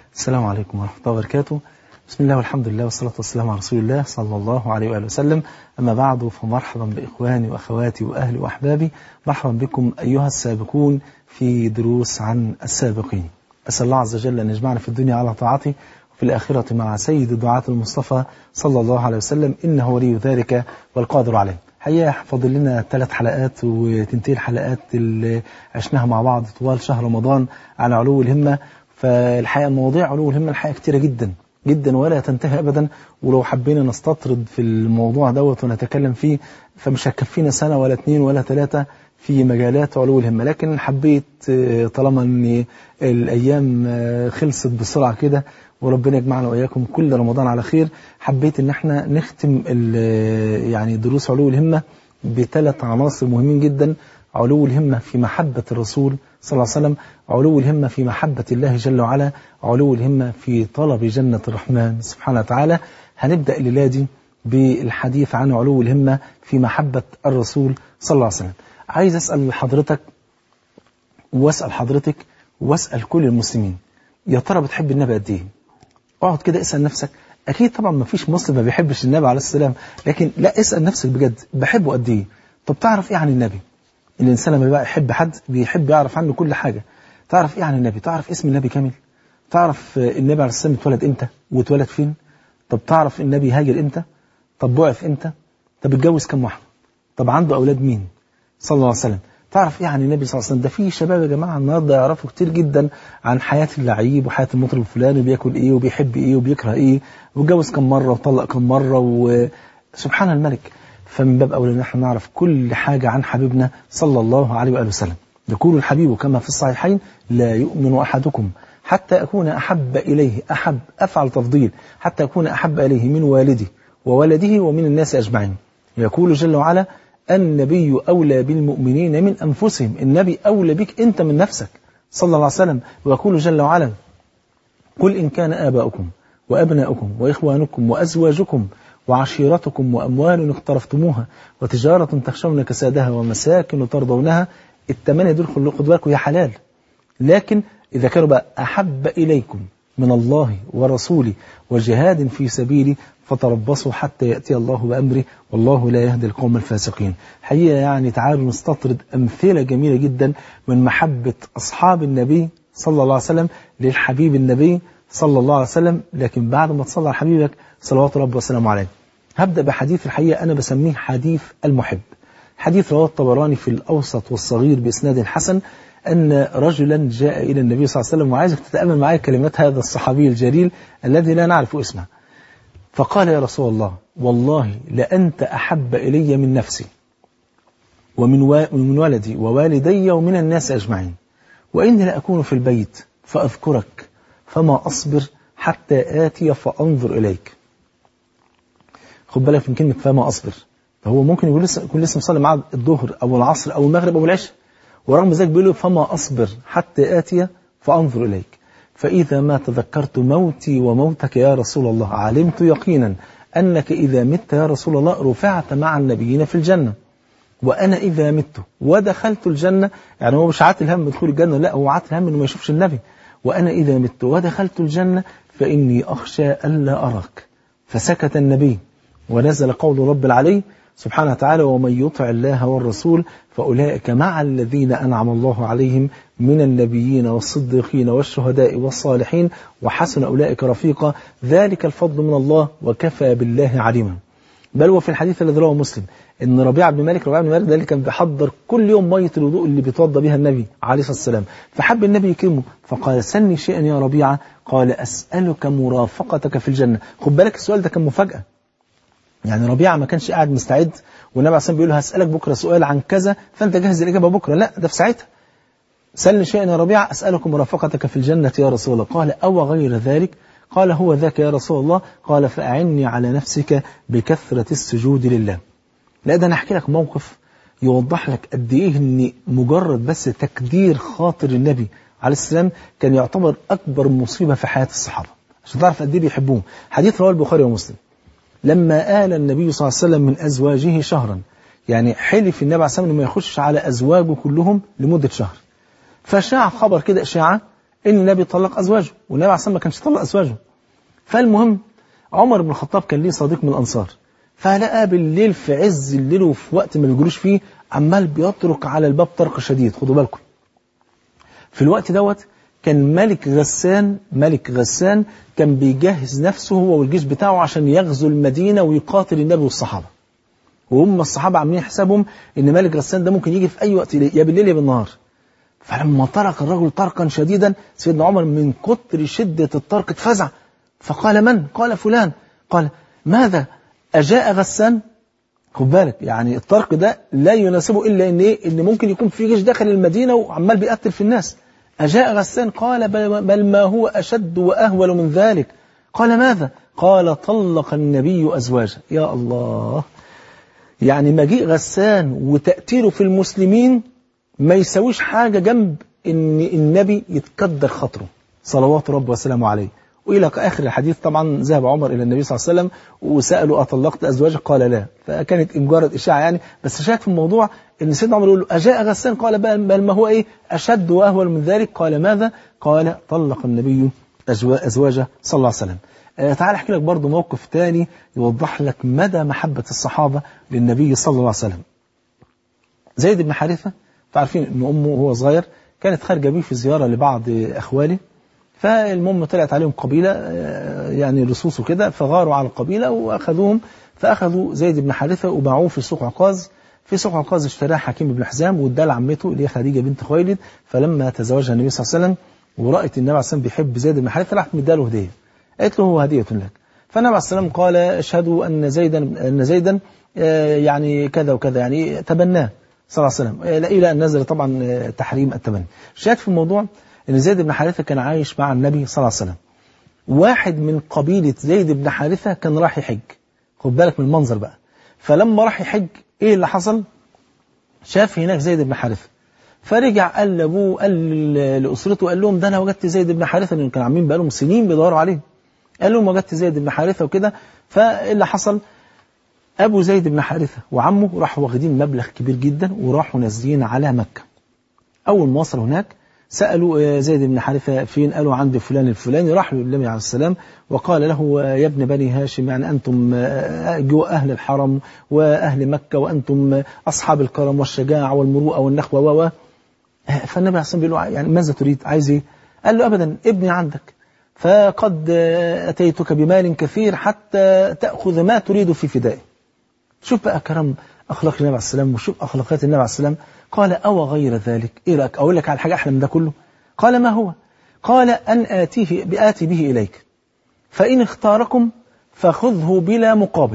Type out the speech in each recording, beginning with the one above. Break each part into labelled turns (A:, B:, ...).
A: السلام عليكم ورحمة الله وبركاته. بسم الله والحمد لله والصلاة والسلام على رسول الله صلى الله عليه وآله وسلم. أما بعد، فمرحبا بإخواني وأخواتي وأهلي وأحبابي. مرحبا بكم أيها السابقون في دروس عن السابقين. أسأل الله عز وجل أن يجمعنا في الدنيا على طاعته وفي الآخرة مع سيد الدعاة المصطفى صلى الله عليه وسلم، إنه ولي ذلك والقادر عليه. حقيقة فاضل لنا 3 حلقات وتنتهي الحلقات اللي عشناها مع بعض طوال شهر رمضان عن علو الهمة. فالحقيقة مواضيع علو الهمة الحقيقة كتيرة جدا جدا ولا تنتهي أبدا، ولو حبينا نستطرد في الموضوع دوت ونتكلم فيه فمش هتكفينا سنة ولا 2 ولا 3 في مجالات علو الهمة. لكن حبيت طالما أن الأيام خلصت بسرعة كده وربنا يجمعنا وإياكم كل رمضان على خير، حبيت أن احنا نختم يعني دروس علو الهمة ب3 عناصر مهمين جدا: علو الهمة في محبة الرسول صلى الله عليه وسلم، علو الهمة في محبة الله جل وعلا، علو الهمة في طلب جنة الرحمن سبحانه وتعالى. هنبدأ الليلة دي بالحديث عن علو الهمة في محبة الرسول صلى الله عليه وسلم. عايز أسأل حضرتك وأسأل حضرتك وأسأل كل المسلمين، يا ترى بتحب النبي قد إيه؟ اقعد كده اسأل نفسك. أكيد طبعا ما فيش مسلم ما بيحبش النبي عليه السلام، لكن لا، اسأل نفسك بجد، بحبه قد إيه؟ طب تعرف إيه عن النبي؟ الإنسان لما بقى يحب حد بيحب يعرف عنه كل حاجة. تعرف إيه عن النبي؟ تعرف اسم النبي كامل؟ تعرف النبي عليه السلام اتولد إمتى واتولد فين؟ طب تعرف النبي هاجر إمتى؟ طب بعث إمتى؟ طب اتجوز كم واحدة؟ طب عنده أولاد مين؟ صلى الله عليه وسلم. تعرف إيه عن النبي صلى الله عليه وسلم؟ ده في شباب يا جماعة النهارده يعرفوا كتير جدا عن حياة اللعيب وحياة المطرب الفلاني، وبياكل إيه وبيحب إيه وبيكره إيه واتجوز كم مرة وطلق كم مرة، وسبحان الملك. فمن باب أولى أن احنا نعرف كل حاجة عن حبيبنا صلى الله عليه وآله وسلم. يقول الحبيب كما في الصحيحين: لا يؤمن أحدكم حتى أكون أحب إليه، أفعل تفضيل، حتى أكون أحب إليه من والده وولده ومن الناس أجمعين. يقول جل وعلا: النبي أولى بالمؤمنين من أنفسهم. النبي أولى بك أنت من نفسك صلى الله عليه وسلم. ويقول جل وعلا: قل إن كان آباؤكم وأبناؤكم وإخوانكم وأزواجكم وعشيرتكم وأموال اقترفتموها وتجارة تخشون كسادها ومساكن ترضونها. ال8 دول خد بالكم يا حلال، لكن إذا كانوا بقى أحب إليكم من الله ورسوله وجهاد في سبيلي فتربصوا حتى يأتي الله بأمره والله لا يهدي القوم الفاسقين. حقيقة يعني تعالوا نستطرد أمثلة جميلة جدا من محبة أصحاب النبي صلى الله عليه وسلم للحبيب النبي صلى الله عليه وسلم. لكن بعد ما تصلى على حبيبك صلوات ربي وسلامه عليه، هبدأ بحديث الحقيقة أنا بسميه حديث المحب. حديث رواه الطبراني في الأوسط والصغير بإسناد حسن أن رجلا جاء إلى النبي صلى الله عليه وسلم، وعايزك تتأمل معي كلمات هذا الصحابي الجليل الذي لا نعرف اسمه. فقال: يا رسول الله، والله لأنت أحب إلي من نفسي ومن ولدي ووالدي ومن الناس أجمعين، وإني لأكون في البيت فأذكرك فما أصبر حتى آتي فأنظر إليك. خد بالك من كلمة فما أصبر. فهو ممكن يكون لسه مصلي معاه الظهر أو العصر أو المغرب أو العشاء، ورغم ذلك بيقول له: فما أصبر حتى آتي فأنظر إليك، فإذا ما تذكرت موتي وموتك يا رسول الله علمت يقينا أنك إذا مت يا رسول الله رفعت مع النبيين في الجنة، وأنا إذا مت ودخلت الجنة، يعني هو مش عاتل هم بدخول الجنة، لا، هو عاتل هم إنه ما يشوفش النبي. وأنا إذا مت ودخلت الجنة فإني أخشى ألا أراك. فسكت النبي ونزل قول رب العلي سبحانه وتعالى: ومن يطع الله والرسول فأولئك مع الذين أنعم الله عليهم من النبيين والصديقين والشهداء والصالحين وحسن أولئك رفيقا، ذلك الفضل من الله وكفى بالله عليما. بل وفي الحديث الذي رواه مسلم ان ربيعة بن مالك ده اللي كان بيحضر كل يوم مية الوضوء اللي بيتوضى بها النبي عليه الصلاة والسلام، فحب النبي يكرمه فقال: سلني شيئا يا ربيعة. قال: أسألك مرافقتك في الجنة. خد بالك السؤال ده كان مفاجأة، يعني ربيعة ما كانش قاعد مستعد والنبي عليه الصلاة والسلام بيقول له: هسألك بكرة سؤال عن كذا فأنت جهز الإجابة بكرة، لا، ده في ساعتها. سلني شيئا يا ربيعة أسألك مرافقتك في الجنة يا رسول الله. قال: أو غير ذلك؟ قال: هو ذاك يا رسول الله. قال: فأعني على نفسك بكثرة السجود لله. لا، ده أنا أحكي لك موقف يوضح لك قد إيه إن مجرد بس تكدير خاطر النبي عليه السلام كان يعتبر أكبر مصيبة في حياة الصحابة، عشان تعرف قد إيه بيحبوه. حديث رواه البخاري ومسلم: لما آل النبي صلى الله عليه وسلم من أزواجه شهرا، يعني حلف النبي عليه الصلاة والسلام إنه ما يخش على أزواجه كلهم لمدة شهر، فشاع خبر كده إشاعة إن النبي طلق أزواجه، والنبي عليه الصلاة والسلام ما كانش طلق أزواجه. فالمهم عمر بن الخطاب كان ليه صديق من الأنصار، فلقى بالليل في عز الليل وفي وقت ما بيجروش فيه عمال بيطرق على الباب طرق شديد. خدوا بالكم في الوقت دوت كان ملك غسان كان بيجهز نفسه هو والجيش بتاعه عشان يغزو المدينة ويقاتل النبي والصحابة، وهم الصحابة عاملين حسابهم ان ملك غسان ده ممكن يجي في اي وقت يا بالليل يا بالنهار. فلما طرق الرجل طرقا شديدا سيدنا عمر من كتر شدة الطرق اتفزع، فقال من؟ قال فلان. قال ماذا؟ أجاء غسان؟ خد بالك يعني الطرق ده لا يناسبه إلا إن ممكن يكون في جيش داخل المدينة وعمال بيقتل في الناس. أجاء غسان؟ قال بل ما هو أشد وأهول من ذلك. قال ماذا؟ قال طلق النبي أزواجه. يا الله، يعني مجيء غسان وتأثيره في المسلمين ما يسويش حاجة جنب إن النبي يتكدر خاطره صلوات ربه وسلامه عليه. وإلى آخر الحديث طبعا ذهب عمر إلى النبي صلى الله عليه وسلم وسأله أطلقت أزواجك؟ قال لا. فكانت مجرد إشاعة يعني، بس شاك في الموضوع إن سيدنا عمر يقول له أجاء غسان؟ قال بل ما هو أشد وأهول من ذلك. قال ماذا؟ قال طلق النبي أزواجه صلى الله عليه وسلم. تعال أحكي لك برضو موقف تاني يوضح لك مدى محبة الصحابة للنبي صلى الله عليه وسلم. زيد بن حارثة تعرفين إن أمه وهو صغير كانت خارجة بيه في زيارة لبعض أخواله، فالمهم طلعت عليهم قبيلة يعني لصوص وكده، فغاروا على القبيلة وأخذوهم، فأخذوا زيد بن حارثة وباعوه في سوق عكاظ. في سوق عكاظ اشتراه حكيم بن حزام واداه لعمته اللي هي خديجة بنت خويلد. فلما تزوجها النبي صلى الله عليه وسلم ورأت النبي عليه الصلاة والسلام بيحب زيد بن حارثة راحت مداله هدية، قالت له هو هدية لك. فالنبي عليه الصلاة والسلام قال اشهدوا أن زيدا يعني كذا وكذا، يعني تبناه صلى الله عليه وسلم، إلى أن نزل طبعا تحريم التبني. شاهد في الموضوع ان زيد بن حارثة كان عايش مع النبي صلى الله عليه وسلم. واحد من قبيلة زيد بن حارثة كان راح يحج، خد بالك من المنظر بقى. فلما راح يحج ايه اللي حصل؟ شاف هناك زيد بن حارثة، فرجع قال لابوه قال لأسرته قال لهم ده انا وجدت زيد بن حارثة، لان كانوا عاملين بقالهم سنين بيدوروا عليه. قال لهم وجدت زيد بن حارثة وكده. فاللي حصل ابو زيد بن حارثة وعمه راحوا واخدين مبلغ كبير جدا وراحوا نازلين على مكة. اول ما وصلوا هناك سألوا زيد بن حارثة فين؟ قالوا عند فلان الفلاني. راح للنبي عليه السلام وقال له يا ابن بني هاشم، يعني أنتم أهل الحرم وأهل مكة وأنتم أصحاب الكرم والشجاعة والمروءة والنخوة فالنبي عليه السلام بيقول له يعني ماذا تريد؟ عايز إيه؟ قال له أبدا ابني عندك، فقد أتيتك بمال كثير حتى تأخذ ما تريد في فدائه. شوف بقى كرم أخلاق النبي عليه السلام وشوف أخلاقيات النبي عليه السلام. قال أو غير ذلك، إيه رأيك أقول لك على حاجة أحلى من ده كله؟ قال ما هو؟ قال أن آتي به إليك، فإن اختاركم فخذه بلا مقابل،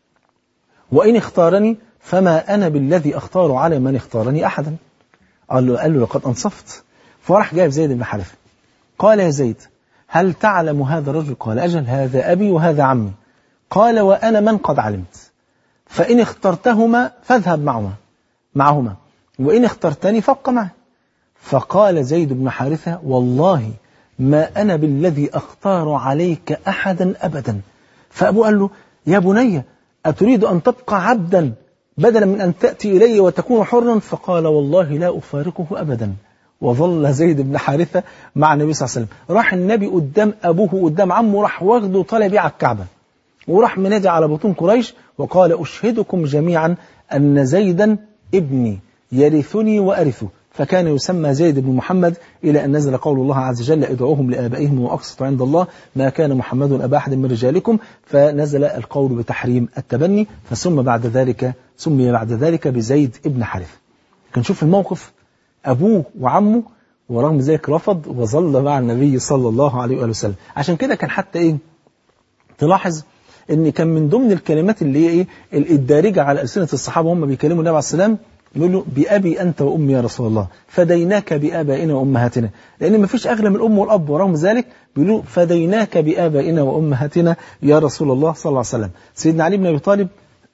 A: وإن اختارني فما أنا بالذي أختار على من اختارني أحدا. قال له لقد أنصفت. فراح جايب زيد بن حارثة قال يا زيد هل تعلم هذا الرجل؟ قال أجل، هذا أبي وهذا عمي. قال وأنا من قد علمت، فإن اخترتهما فاذهب معهما وإن اخترتني فابق معي. فقال زيد بن حارثة والله ما أنا بالذي أختار عليك أحدا أبدا. فأبوه قال له يا بني أتريد أن تبقى عبدا بدلا من أن تأتي إلي وتكون حرا؟ فقال والله لا أفارقه أبدا. وظل زيد بن حارثة مع النبي صلى الله عليه وسلم. راح النبي قدام أبوه وقدام عمه، راح واخده طالع بيه على الكعبة، وراح منادي على بطون قريش وقال أشهدكم جميعا أن زيدا ابني يرثني وأرثه. فكان يسمى زيد بن محمد إلى أن نزل قول الله عز وجل ادعوهم لآبائهم وأقسطوا عند الله ما كان محمد أبا أحد من رجالكم، فنزل القول بتحريم التبني، فسمي بعد ذلك بزيد ابن حارثة. كان شوف الموقف، أبوه وعمه ورغم ذلك رفض وظل مع النبي صلى الله عليه وآله وسلم. عشان كده كان حتى تلاحظ ان كان من ضمن الكلمات اللي الدارجة على ألسنة الصحابة هم بيكلموا النبي عليه السلام يقول له بأبي أنت وأمي يا رسول الله فديناك بآبائنا وأمهاتنا، لأن ما فيش أغلى من الأم والأب، ورغم ذلك بيقولوا فديناك بآبائنا وأمهاتنا يا رسول الله صلى الله عليه وسلم. سيدنا علي بن أبي طالب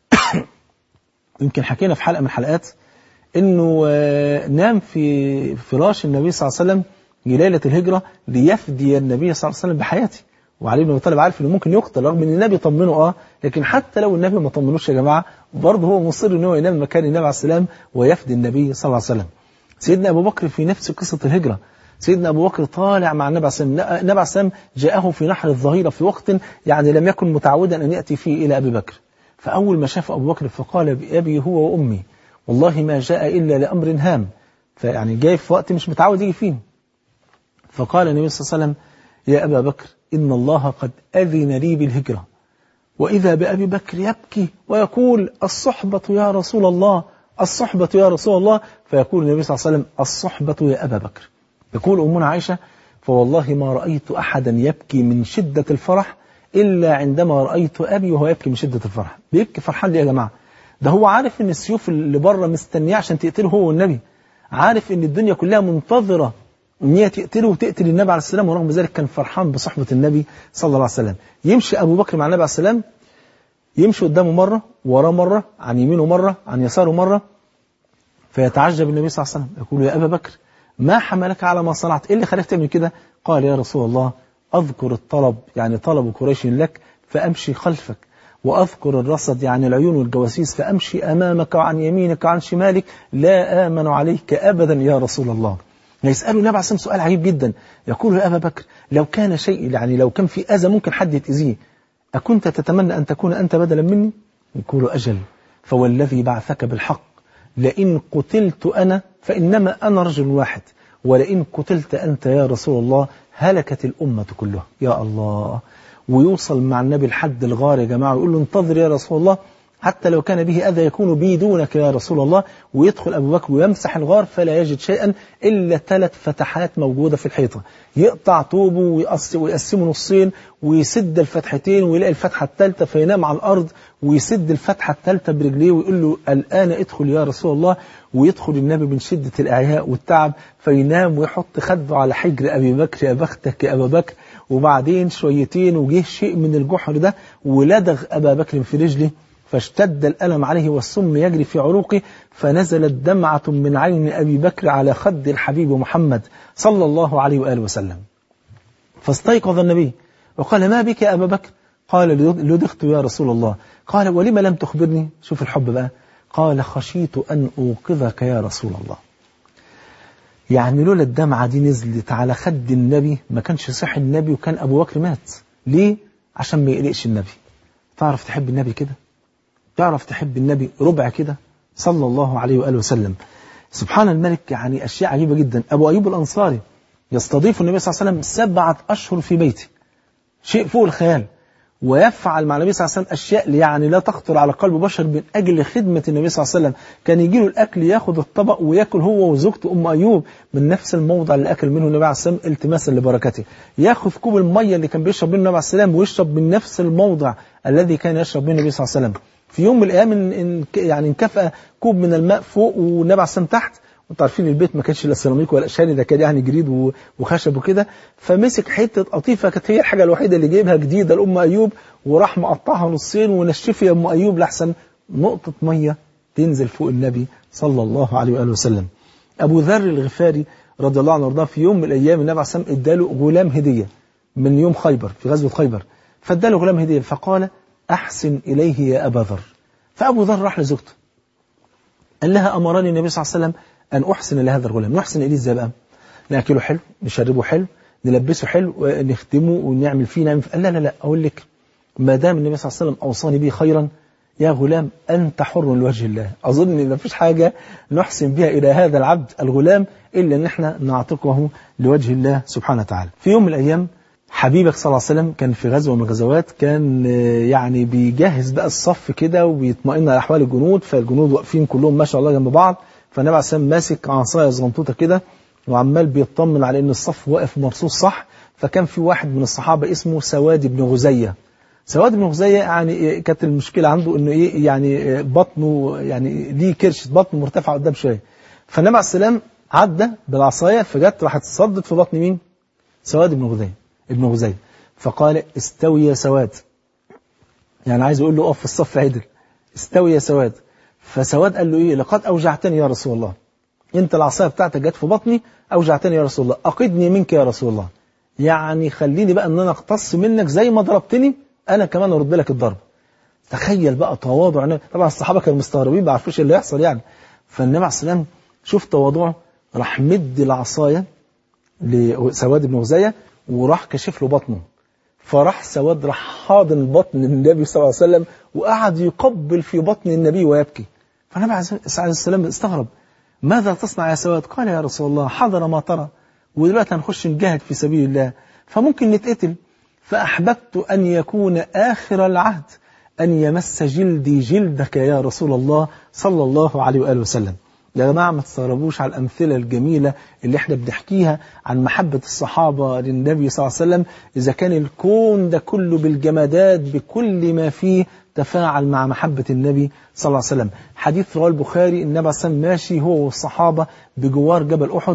A: يمكن حكينا في حلقة من الحلقات إنه نام في فراش النبي صلى الله عليه وسلم ليلة الهجرة ليفدي النبي صلى الله عليه وسلم بحياته، وعلي بن أبي طالب عارف إنه ممكن يقتل رغم إن النبي طمنه لكن حتى لو النبي ما طمنوش يا جماعة برضه هو مصر إنه ينام مكان النبي عليه السلام ويفدي النبي صلى الله عليه وسلم. سيدنا أبو بكر في نفس قصة الهجرة سيدنا أبو بكر طالع مع النبي عليه السلام. النبي عليه السلام جاءه في نحر الظهيرة في وقت يعني لم يكن متعودا أن يأتي فيه إلى أبي بكر. فأول ما شاف أبو بكر فقال بأبي هو وأمي والله ما جاء إلا لأمر هام، فيعني جاي في وقت مش متعود يجي فيه. فقال النبي صلى الله عليه وسلم يا أبا بكر إن الله قد أذن لي بالهجرة. وإذا بأبي بكر يبكي ويقول الصحبة يا رسول الله، الصحبة يا رسول الله. فيقول النبي صلى الله عليه وسلم الصحبة يا أبا بكر. يقول أمنا عائشة فوالله ما رأيت أحدا يبكي من شدة الفرح إلا عندما رأيت أبي وهو يبكي من شدة الفرح. بيبكي فرحان ليه يا جماعة؟ ده هو عارف إن السيوف اللي بره مستنياه عشان تقتله هو والنبي، عارف إن الدنيا كلها منتظرة إن هي تقتله وتقتل النبي عليه السلام، ورغم ذلك كان فرحان بصحبة النبي صلى الله عليه وسلم. يمشي أبو بكر مع النبي عليه السلام، يمشي قدامه مرة وراه مرة، عن يمينه مرة عن يساره مرة، فيتعجب النبي صلى الله عليه وسلم يقول يا أبا بكر ما حملك على ما صنعت؟ إيه اللي خليك تعمل كده؟ قال يا رسول الله أذكر الطلب يعني طلب قريش لك فأمشي خلفك، وأذكر الرصد يعني العيون والجواسيس فأمشي أمامك وعن يمينك وعن شمالك، لا آمن عليك أبدا يا رسول الله. يسأله النبي عليه الصلاة والسلام سؤال عجيب جدا، يقول يا أبا بكر لو كان شيء يعني لو كان في أذى ممكن حد يتأذيه أكنت تتمنى أن تكون أنت بدلا مني؟ يقول أجل، فوالذي بعثك بالحق لئن قتلت أنا فإنما أنا رجل واحد، ولئن قتلت أنت يا رسول الله هلكت الأمة كلها. يا الله. ويوصل مع النبي لحد الغار يا جماعة ويقول له انتظر يا رسول الله حتى لو كان به أذى يكون بي دونك يا رسول الله. ويدخل أبو بكر ويمسح الغار فلا يجد شيئا إلا 3 فتحات موجودة في الحيطة، يقطع طوبه ويقسمه نصين ويسد الفتحتين ويلاقي الفتحة الثالثة فينام على الأرض ويسد الفتحة الثالثة برجليه ويقول له الآن ادخل يا رسول الله. ويدخل النبي من شدة الإعياء والتعب فينام ويحط خده على حجر أبي بكر يا بختك يا أبا بكر. وبعدين شويتين وجه شيء من الجحر ده ولدغ أبا بكر في رجله فاشتد الألم عليه والسم يجري في عروقه، فنزلت دمعة من عين أبي بكر على خد الحبيب محمد صلى الله عليه وآله وسلم. فاستيقظ النبي وقال ما بك يا أبا بكر؟ قال لدغت يا رسول الله. قال ولم لم تخبرني؟ شوف الحب بقى. قال خشيت أن أوقظك يا رسول الله. يعني لولا الدمعة دي نزلت على خد النبي ما كانش صحي النبي وكان أبو بكر مات. ليه؟ عشان ما يقلقش النبي. تعرف تحب النبي كده؟ تعرف تحب النبي ربع كده صلى الله عليه وآله وسلم. سبحان الملك. يعني أشياء عجيبة جدا. أبو أيوب الأنصاري يستضيف النبي صلى الله عليه وسلم 7 أشهر في بيته، شيء فوق الخيال، ويفعل مع النبي صلى الله عليه وسلم أشياء يعني لا تخطر على قلب بشر من أجل خدمة النبي صلى الله عليه وسلم. كان يجي له الأكل ياخد الطبق ويأكل هو وزوجته أم أيوب من نفس الموضع اللي أكل منه النبي عليه السلام التماسا لبركته، ياخذ كوب المية اللي كان بيشرب منه النبي عليه السلام ويشرب من نفس الموضع الذي كان يشرب منه النبي صلى الله عليه وسلم. في يوم من الأيام يعني انكفأ كوب من الماء فوق والنبي عليه السلام تحت، وانتوا عارفين البيت ما كانش لا سيراميك ولا شاني، ده كان يعني جريد وخشب وكده، فمسك حته قطيفه كانت هي الحاجه الوحيده اللي جايبها جديده لام ايوب وراح مقطعها نصين ونشفي يا ام ايوب لحسن نقطه ميه تنزل فوق النبي صلى الله عليه واله وسلم. ابو ذر الغفاري رضي الله عنه وارضاه في يوم من الايام النبي عليه الصلاه والسلام اداله غلام هديه من يوم خيبر في غزوه خيبر، فاداله غلام هديه فقال احسن اليه يا ابا ذر. فابو ذر راح لزوجته قال لها امرني النبي صلى الله عليه وسلم أن أحسن لهذا الغلام. نحسن إليه إزاي بقى؟ نأكله حلو، نشربه حلو، نلبسه حلو، ونخدمه ونعمل فيه نعمل فيه. لا لا لا، أقول لك ما دام النبي صلى الله عليه وسلم أوصاني به خيرا يا غلام أنت حر لوجه الله. أظن إن مفيش حاجة نحسن بها إلى هذا العبد الغلام إلا أن احنا نعتقه لوجه الله سبحانه وتعالى. في يوم من الأيام حبيبك صلى الله عليه وسلم كان في غزوة من الغزوات، كان يعني بيجهز بقى الصف كده وبيطمئن على أحوال الجنود، فالجنود واقفين كلهم ما شاء الله جنب بعض، فالنبي عليه السلام ماسك عصايه صغنطوطه كده وعمال بيطمن على ان الصف واقف مرصوص صح. فكان في واحد من الصحابه اسمه سواد بن غزيه. سواد بن غزيه يعني كانت المشكله عنده انه ايه يعني بطنه يعني ليه كرش، بطنه مرتفع قدام شويه. فالنبي عليه السلام عدى بالعصايه فجت راحت تصدت في بطن مين؟ سواد بن غزيه. فقال استوي يا سواد، يعني عايز يقول له اقف في الصف عدل، استوي يا سواد. فسواد قال له ايه؟ لقد اوجعتني يا رسول الله، انت العصايه بتاعتك جت في بطني اوجعتني يا رسول الله، اقدني منك يا رسول الله، يعني خليني بقى ان انا اقتص منك زي ما ضربتني انا كمان ارد لك الضرب. تخيل بقى تواضع. طبعا الصحابه كانوا مستغربين ما عرفوش اللي يحصل يعني. فالنبي عليه السلام شوف تواضعه، راح مد العصايه لسواد بن غزية وراح كشف له بطنه، فراح سواد راح حاضن بطن النبي صلى الله عليه وسلم وقعد يقبل في بطن النبي ويبكي. فالنبي عليه السلام استغرب، ماذا تصنع يا سواد؟ قال يا رسول الله حضر ما ترى، ودلوقتي هنخش نجاهد في سبيل الله فممكن نتقتل، فأحببت أن يكون آخر العهد أن يمس جلدي جلدك يا رسول الله صلى الله عليه وآله وسلم. يا جماعة ما تستغربوش على الأمثلة الجميلة اللي احنا بنحكيها عن محبة الصحابة للنبي صلى الله عليه وسلم، إذا كان الكون ده كله بالجمادات بكل ما فيه تفاعل مع محبة النبي صلى الله عليه وسلم. حديث رواه البخاري، النبي صلى الله عليه وسلم ماشي هو والصحابة بجوار جبل أحد،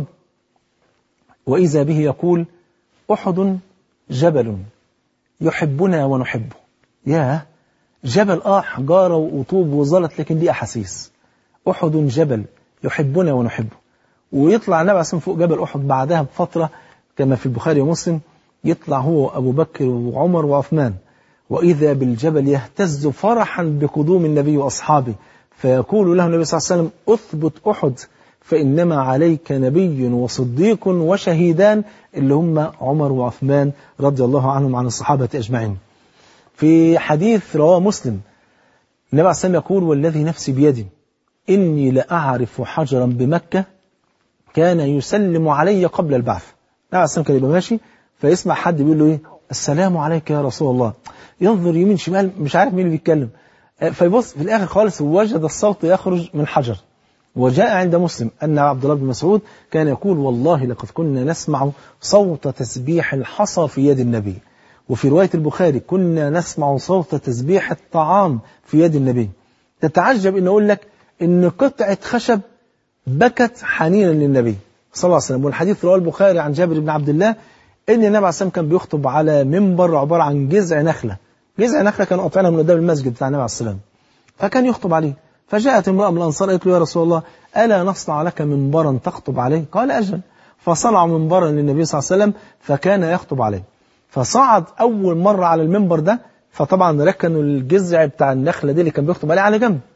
A: وإذا به يقول أحد جبل يحبنا ونحبه. ياه، جبل حجارة وطوب وزلط، لكن دي أحاسيس. أحد جبل يحبنا ونحبه. ويطلع النبي عليه الصلاة والسلام فوق جبل أحد بعدها بفترة كما في البخاري ومسلم، يطلع هو أبو بكر وعمر وعثمان، وإذا بالجبل يهتز فرحا بقدوم النبي وأصحابه، فيقول له النبي صلى الله عليه وسلم أثبت أحد فإنما عليك نبي وصديق وشهيدان، اللي هم عمر وعثمان رضي الله عنهم عن الصحابة أجمعين. في حديث رواه مسلم النبي عليه الصلاة والسلام يقول والذي نفسي بيدي إني لأعرف حجرا بمكة كان يسلم علي قبل البعث. النبي عليه الصلاة والسلام كان يبقى ماشي فيسمع حد بيقول له إيه؟ السلام عليك يا رسول الله. ينظر يمين شمال مش عارف مين اللي بيتكلم، فيبص في الآخر خالص وجد الصوت يخرج من حجر. وجاء عند مسلم أن عبد الله بن مسعود كان يقول والله لقد كنا نسمع صوت تسبيح الحصى في يد النبي. وفي رواية البخاري كنا نسمع صوت تسبيح الطعام في يد النبي. تتعجب إن أقول لك إن قطعة خشب بكت حنينا للنبي صلى الله عليه وسلم. والحديث رواه البخاري عن جابر بن عبد الله إن النبي عليه الصلاة والسلام كان بيخطب على منبر عبارة عن جذع نخلة. جذع نخلة كانوا قاطعينها من قدام المسجد بتاع النبي عليه الصلاة والسلام، فكان يخطب عليه. فجاءت امرأة من الأنصار قالت له يا رسول الله ألا نصنع لك منبرا تخطب عليه؟ قال أجل. فصنع منبرا للنبي صلى الله عليه وسلم فكان يخطب عليه. فصعد أول مرة على المنبر ده، فطبعا ركنوا الجذع بتاع النخلة دي اللي كان بيخطب عليه على جنب.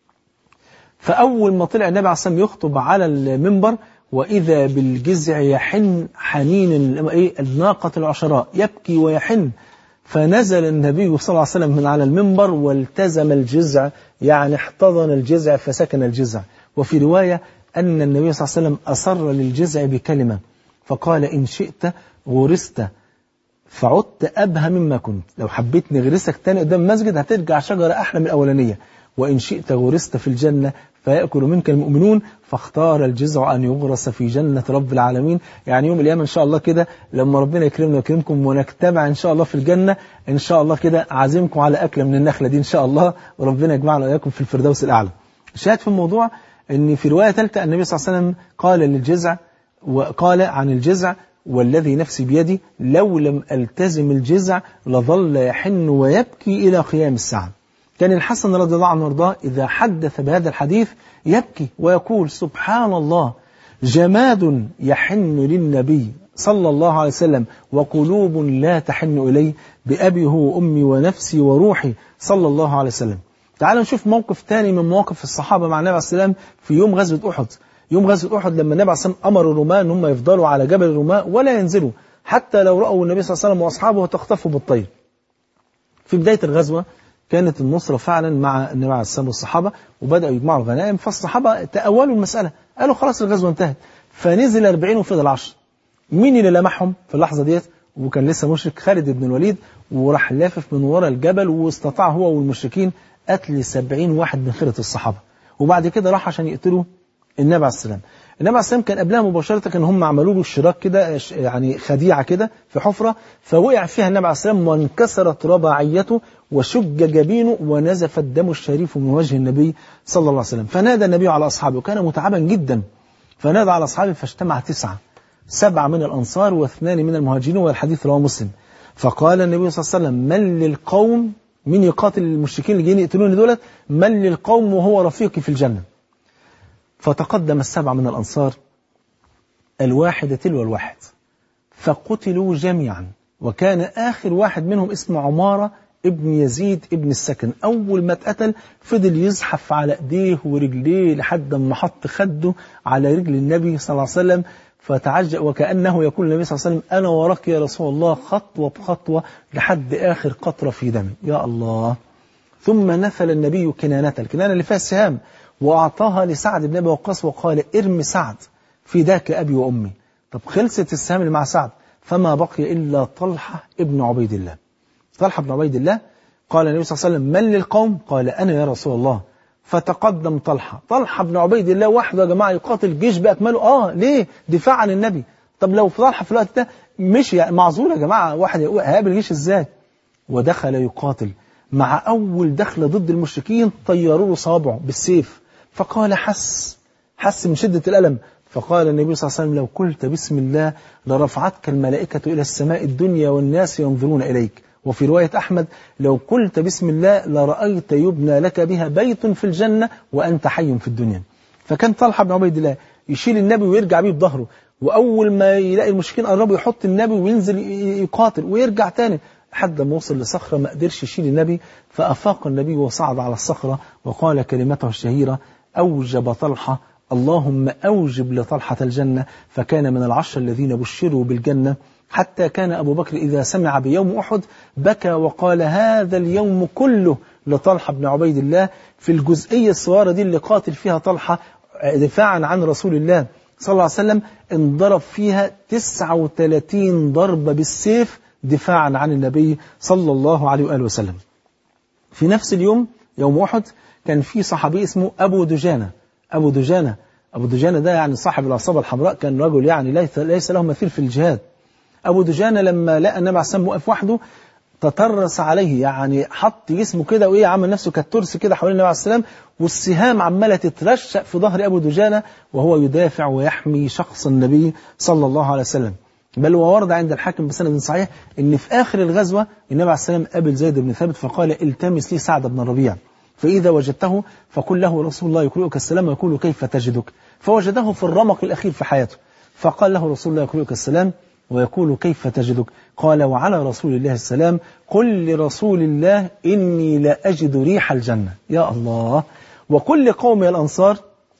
A: فأول ما طلع النبي عليه الصلاة والسلام يخطب على المنبر وإذا بالجذع يحن حنين الناقة العشراء، يبكي ويحن. فنزل النبي صلى الله عليه وسلم من على المنبر والتزم الجذع، يعني احتضن الجذع فسكن الجذع. وفي رواية أن النبي صلى الله عليه وسلم أصر للجذع بكلمة فقال إن شئت غرست فعدت أبهى مما كنت، لو حبيت نغرسك تاني قدام المسجد هترجع شجرة أحلى من الأولانية، وإن شئت غرست في الجنة فيأكل منك المؤمنون. فاختار الجذع أن يغرس في جنة رب العالمين. يعني يوم القيامة إن شاء الله كده لما ربنا يكرمنا ويكرمكم ونجتمع إن شاء الله في الجنة، إن شاء الله كده أعزمكم على أكلة من النخلة دي إن شاء الله، وربنا يجمعنا وإياكم في الفردوس الأعلى. شاهد في الموضوع أن في رواية ثالثة النبي صلى الله عليه وسلم قال للجذع، وقال عن الجذع والذي نفسي بيدي لو لم ألتزم الجذع لظل يحن ويبكي إلى قيام الساعة. كان الحسن رضي الله عنه وارضاه إذا حدث بهذا الحديث يبكي ويقول سبحان الله جماد يحن للنبي صلى الله عليه وسلم وقلوب لا تحن إليه بأبي هو أمي ونفسي وروحي صلى الله عليه وسلم. تعالوا نشوف موقف تاني من مواقف الصحابة مع النبي عليه السلام في يوم غزوة أحد. يوم غزوة أحد لما النبي عليه السلام أمر الرماة أن هم يفضلوا على جبل الرماة ولا ينزلوا حتى لو رأوا النبي صلى الله عليه وسلم وأصحابه تخطفوا بالطير. في بداية الغزوة كانت النصرة فعلا مع النبي عليه السلام والصحابة وبدأوا يجمعوا الغنائم، فالصحابة تأولوا المسألة قالوا خلاص الغزوة انتهت، فنزل 40 وفضل 10. مين اللي لمحهم في اللحظة ديت؟ وكان لسه مشرك خالد بن الوليد، وراح لافف من وراء الجبل واستطاع هو والمشركين قتل 70 واحد من خيرة الصحابة. وبعد كده راح عشان يقتلوا النبي عليه السلام. النبي عليه السلام كان قبلها مباشرة كان هم عملوا له الشراك كده يعني خديعة كده في حفرة، فوقع فيها النبي عليه السلام وانكسرت رباعيته وشج جبينه ونزف الدم الشريف من وجه النبي صلى الله عليه وسلم. فنادى النبي على أصحابه وكان متعبا جدا، فنادى على أصحابه فاجتمع 9، 7 من الأنصار و2 من المهاجرين، والحديث رواه مسلم. فقال النبي صلى الله عليه وسلم من للقوم، من يقاتل المشركين اللي جايين يقتلوني دولت، من للقوم وهو رفيقي في الجنة. فتقدم 7 من الأنصار الواحد تلو الواحد فقتلوا جميعا، وكان آخر واحد منهم اسمه عمارة ابن يزيد ابن السكن. أول ما اتقتل فضل يزحف على ايديه ورجليه لحد ما حط خده على رجل النبي صلى الله عليه وسلم، فتعجب وكأنه يقول النبي صلى الله عليه وسلم: أنا وراك يا رسول الله خطوة بخطوة لحد آخر قطرة في دمي. يا الله. ثم نثل النبي كنانة، الكنانة اللي فيها السهام، وأعطاها لسعد بن أبي وقاص وقال: ارم سعد فداك أبي وأمي. طب خلصت السهام اللي مع سعد، فما بقي إلا طلحة ابن عبيد الله. طلحة بن عبيد الله قال النبي صلى الله عليه وسلم: من للقوم؟ قال: أنا يا رسول الله. فتقدم طلحة بن عبيد الله وحده يا جماعة يقاتل جيش بأكمله. ليه؟ دفاع عن النبي. طب لو طلحة في الوقت ده مش يعني معذور يا جماعة، واحد هيقابل جيش ازاي؟ ودخل يقاتل. مع أول دخلة ضد المشركين طيروا له صابعه بالسيف، فقال حس من شدة الألم. فقال النبي صلى الله عليه وسلم: لو قلت بسم الله لرفعتك الملائكة إلى السماء الدنيا والناس ينظرون إليك. وفي رواية أحمد: لو قلت بسم الله لرأيت يبنى لك بها بيت في الجنة وأنت حي في الدنيا. فكان طلحة بن عبيد الله يشيل النبي ويرجع بيه بظهره، وأول ما يلاقي المشركين قربوا يحط النبي وينزل يقاتل ويرجع تاني لحد ما وصل لصخرة ما قدرش يشيل النبي، فأفاق النبي وصعد على الصخرة وقال كلمته الشهيرة: أوجب طلحة، اللهم أوجب لطلحة الجنة. فكان من العشر الذين بشروا بالجنة. حتى كان أبو بكر إذا سمع بيوم أحد بكى وقال: هذا اليوم كله لطلحة بن عبيد الله. في الجزئية الصغيرة دي اللي قاتل فيها طلحة دفاعا عن رسول الله صلى الله عليه وسلم انضرب فيها 39 ضربة بالسيف دفاعا عن النبي صلى الله عليه وآله وسلم. في نفس اليوم يوم أحد كان في صحابي اسمه أبو دجانة. أبو دجانة ده يعني صاحب العصابة الحمراء، كان رجل يعني ليس له مثيل في الجهاد. أبو دجانة لما لقى النبي عليه السلام واقف وحده تطرس عليه، يعني حط جسمه كده عمل نفسه كالترس كده حوالين النبي عليه السلام، والسهام عمالة تترشق في ظهر أبو دجانة وهو يدافع ويحمي شخص النبي صلى الله عليه وسلم. بل وورد عند الحاكم بسند صحيح إن في آخر الغزوة النبي عليه السلام قابل زيد بن ثابت فقال: التمس لي سعد بن الربيع، فإذا وجدته فقل له رسول الله يقرئك السلام ويقول كيف تجدك. فوجده في الرمق الأخير في حياته، فقال له رسول الله يقرئك السلام ويقول كيف تجدك. قال: وعلى رسول الله السلام، قل لرسول الله إني لا أجد ريح الجنة. يا الله. وكل قوم الأنصار،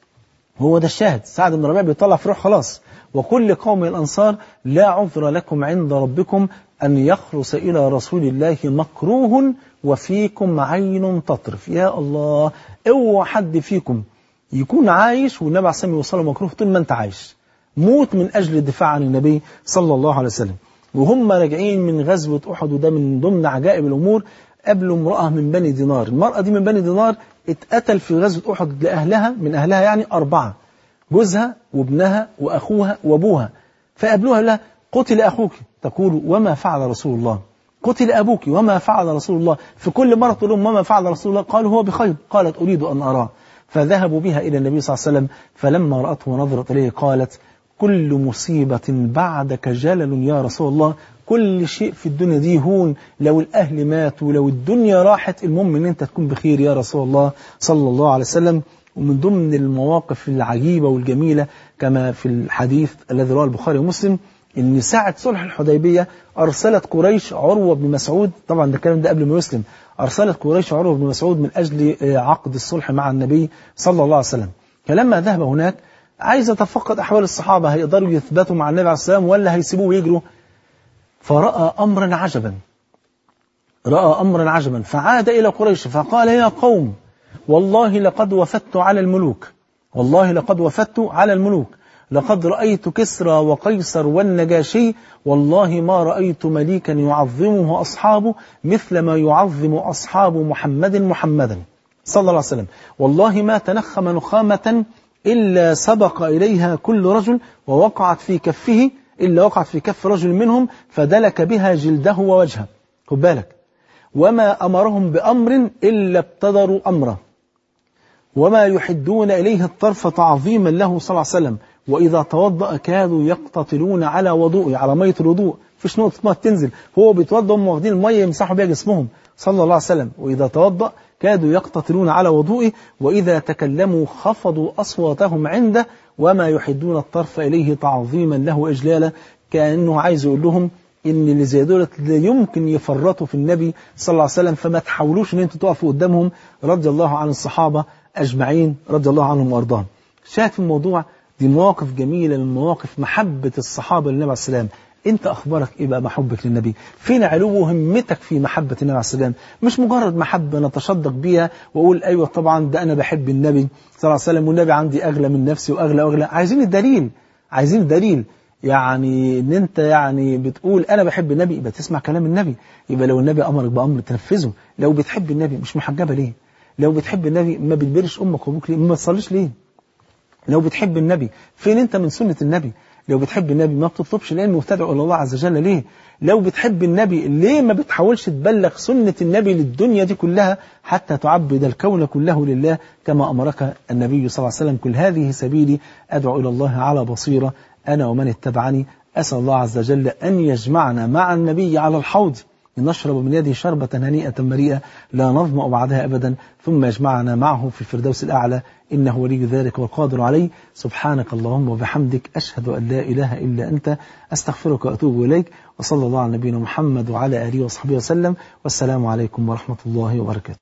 A: هو ده الشاهد، سعد بن الربيع بيطلع في روح خلاص. وكل قوم الأنصار: لا عذر لكم عند ربكم أن يخلص إلى رسول الله مكروه وفيكم عين تطرف. يا الله. اوعى حد فيكم يكون عايش والنبي عليه الصلاة والسلام يوصله مكروه طول ما انت عايش. موت من أجل الدفاع عن النبي صلى الله عليه وسلم. وهم راجعين من غزوة أحد، وده من ضمن عجائب الأمور، قابلوا امرأة من بني دينار. المرأة دي من بني دينار اتقتل في غزوة أحد من أهلها يعني 4، جوزها وابنها وأخوها وأبوها. فقابلوها لها: قتل أخوك. تقول: وما فعل رسول الله؟ قتل أبوك وما فعل رسول الله؟ في كل مرة تقول لهم: وما فعل رسول الله؟ قالوا: هو بخير. قالت: أريد أن أراه. فذهبوا بها إلى النبي صلى الله عليه وسلم، فلما رأته ونظرت إليه قالت: كل مصيبة بعدك جلل يا رسول الله. كل شيء في الدنيا دي هون، لو الأهل ماتوا لو الدنيا راحت، المهم أن أنت تكون بخير يا رسول الله صلى الله عليه وسلم. ومن ضمن المواقف العجيبة والجميلة كما في الحديث الذي رواه البخاري ومسلم، إن ساعة صلح الحديبية أرسلت قريش عروة بن مسعود، طبعا ده الكلام ده قبل ما يسلم، أرسلت قريش عروة بن مسعود من أجل عقد الصلح مع النبي صلى الله عليه وسلم. فلما ذهب هناك عايز يتفقد أحوال الصحابة، هيقدروا يثبتوا مع النبي عليه السلام ولا هيسيبوه ويجروا؟ فرأى أمرا عجبا، فعاد إلى قريش فقال: يا قوم، والله لقد وفدت على الملوك، لقد رأيت كسرى وقيصر والنجاشي، والله ما رأيت مليكا يعظمه أصحابه مثل ما يعظم أصحاب محمدا صلى الله عليه وسلم. والله ما تنخم نخامة إلا سبق إليها كل رجل ووقعت في كفه إلا وقعت في كف رجل منهم فدلك بها جلده ووجهه. خد بالك. وما أمرهم بأمر إلا ابتدروا أمره، وما يحدون إليه الطرف تعظيما له صلى الله عليه وسلم. وإذا توضأ كادوا يقتتلون على وضوءه، على مية الوضوء، فيش نقطة ماء تنزل، هو بيتوضأ هم واخدين المية يمسحوا بها جسمهم صلى الله عليه وسلم. وإذا توضأ كادوا يقتتلون على وضوئه، وإذا تكلموا خفضوا أصواتهم عنده، وما يحدون الطرف إليه تعظيما له إجلالا. كأنه عايز يقول لهم إن اللي زي دولت لا يمكن يفرطوا في النبي صلى الله عليه وسلم، فما تحاولوش إن أنتوا تقفوا قدامهم. رضي الله عن الصحابة أجمعين، رضي الله عنهم وأرضاهم. شاهد في الموضوع دي مواقف جميلة من مواقف محبة الصحابة للنبي عليه السلام. انت اخبارك ايه بقى محبك للنبي؟ فين علو همتك في محبة النبي عليه السلام؟ مش مجرد محبة نتشدق بيها واقول ايوه طبعا ده انا بحب النبي صلى الله عليه وسلم والنبي عندي اغلى من نفسي واغلى واغلى. عايزين الدليل، عايزين الدليل. يعني ان انت يعني بتقول انا بحب النبي يبقى تسمع كلام النبي، يبقى لو النبي امرك بامر تنفذه. لو بتحب النبي مش محجبة ليه؟ لو بتحب النبي ما بتبرش امك وابوك ليه؟ ما تصليش ليه؟ لو بتحب النبي فين انت من سنة النبي؟ لو بتحب النبي ما بتطلبش العلم وتدعو الى الله عز وجل ليه؟ لو بتحب النبي ليه ما بتحاولش تبلغ سنة النبي للدنيا دي كلها حتى تعبد الكون كله لله كما أمرك النبي صلى الله عليه وسلم؟ كل هذه سبيلي أدعو إلى الله على بصيرة أنا ومن اتبعني. أسأل الله عز وجل أن يجمعنا مع النبي على الحوض نشرب من يده شربة هنيئة مريئة لا نظمأ بعدها أبدا، ثم يجمعنا معه في الفردوس الأعلى إنه ولي ذلك والقادر عليه. سبحانك اللهم وبحمدك أشهد أن لا إله إلا أنت أستغفرك وأتوب إليك. وصلى الله على نبينا محمد وعلى آله وصحبه وسلم، والسلام عليكم ورحمة الله وبركاته.